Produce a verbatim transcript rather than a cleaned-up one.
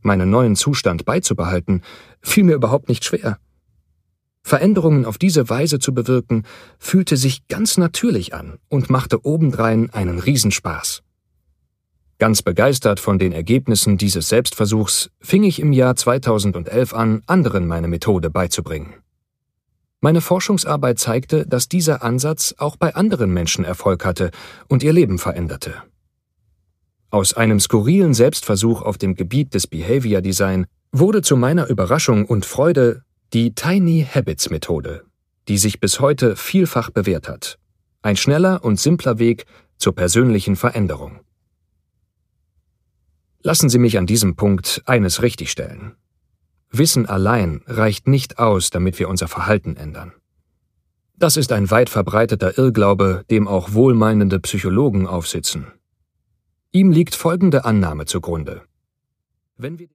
meinen neuen Zustand beizubehalten, fiel mir überhaupt nicht schwer. Veränderungen auf diese Weise zu bewirken, fühlte sich ganz natürlich an und machte obendrein einen Riesenspaß. Ganz begeistert von den Ergebnissen dieses Selbstversuchs fing ich im Jahr zweitausendelf an, anderen meine Methode beizubringen. Meine Forschungsarbeit zeigte, dass dieser Ansatz auch bei anderen Menschen Erfolg hatte und ihr Leben veränderte. Aus einem skurrilen Selbstversuch auf dem Gebiet des Behavior Design wurde zu meiner Überraschung und Freude die Tiny Habits Methode, die sich bis heute vielfach bewährt hat. Ein schneller und simpler Weg zur persönlichen Veränderung. Lassen Sie mich an diesem Punkt eines richtigstellen. Wissen allein reicht nicht aus, damit wir unser Verhalten ändern. Das ist ein weit verbreiteter Irrglaube, dem auch wohlmeinende Psychologen aufsitzen. Ihm liegt folgende Annahme zugrunde. Wenn wir